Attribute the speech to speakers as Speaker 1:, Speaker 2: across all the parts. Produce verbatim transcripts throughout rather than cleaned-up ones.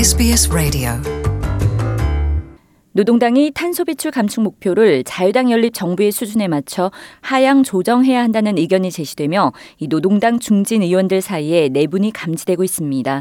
Speaker 1: 에스비에스 라디오.
Speaker 2: 노동당이 탄소 배출 감축 목표를 자유당 연립 정부의 수준에 맞춰 하향 조정해야 한다는 의견이 제시되며 이 노동당 중진 의원들 사이에 내분이 감지되고 있습니다.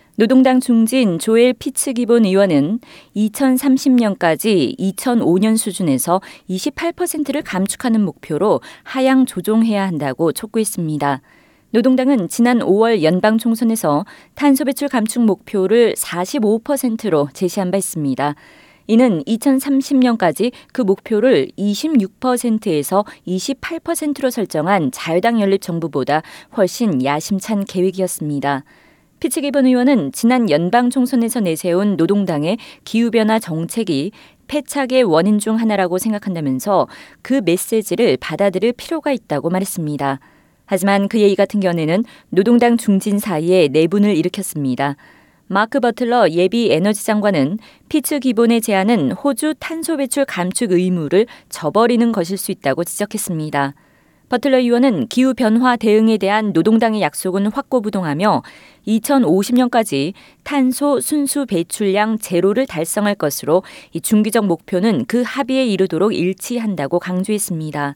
Speaker 2: 노동당 중진 조엘 피츠기본 의원은 이천삼십 년까지 이천오 년 수준에서 이십팔 퍼센트를 감축하는 목표로 하향 조정해야 한다고 촉구했습니다. 노동당은 지난 오월 연방 총선에서 탄소 배출 감축 목표를 사십오 퍼센트로 제시한 바 있습니다. 이는 이천삼십 년까지 그 목표를 이십육 퍼센트에서 이십팔 퍼센트로 설정한 자유당 연립 정부보다 훨씬 야심찬 계획이었습니다. 피츠기본 의원은 지난 연방 총선에서 내세운 노동당의 기후변화 정책이 패착의 원인 중 하나라고 생각한다면서 그 메시지를 받아들일 필요가 있다고 말했습니다. 하지만 그의 이 같은 견해는 노동당 중진 사이에 내분을 일으켰습니다. 마크 버틀러 예비 에너지 장관은 피츠기본의 제안은 호주 탄소 배출 감축 의무를 저버리는 것일 수 있다고 지적했습니다. 버틀러 의원은 기후변화 대응에 대한 노동당의 약속은 확고부동하며 이천오십 년까지 탄소 순수 배출량 제로를 달성할 것으로 이 중기적 목표는 그 합의에 이르도록 일치한다고 강조했습니다.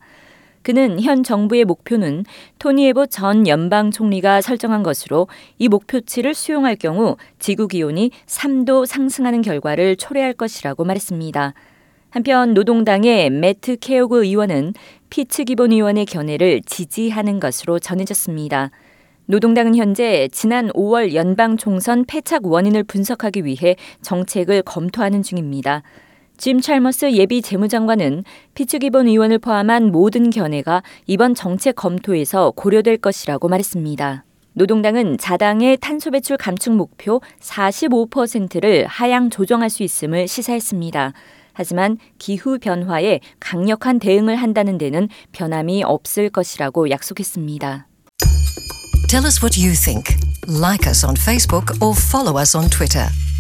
Speaker 2: 그는 현 정부의 목표는 토니 에봇 전 연방 총리가 설정한 것으로 이 목표치를 수용할 경우 지구 기온이 삼 도 상승하는 결과를 초래할 것이라고 말했습니다. 한편 노동당의 매트 케오그 의원은 피츠기본 의원의 견해를 지지하는 것으로 전해졌습니다. 노동당은 현재 지난 오월 연방 총선 패착 원인을 분석하기 위해 정책을 검토하는 중입니다. 짐 찰머스 예비 재무장관은 피츠기본 의원을 포함한 모든 견해가 이번 정책 검토에서 고려될 것이라고 말했습니다. 노동당은 자당의 탄소 배출 감축 목표 사십오 퍼센트를 하향 조정할 수 있음을 시사했습니다. 하지만 기후변화에 강력한 대응을 한다는 데는 변함이 없을 것이라고 약속했습니다.
Speaker 1: Tell us what you think. Like us on Facebook or follow us on Twitter.